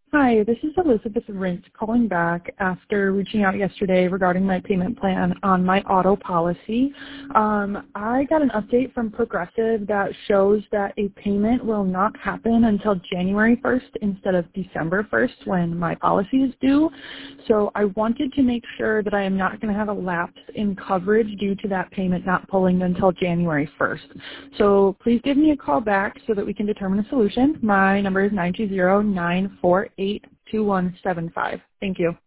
Hi, this is Elizabeth Rint calling back after reaching out yesterday regarding my payment plan on my auto policy. I got an update from Progressive that shows that a payment will not happen until January 1st instead of December 1st when my policy is due. So I wanted to make sure that I am not going to have a lapse in coverage due to that payment not pulling until January 1st. So please give me a call back so that we can determine a solution. My number is 920-948-2175. Thank you.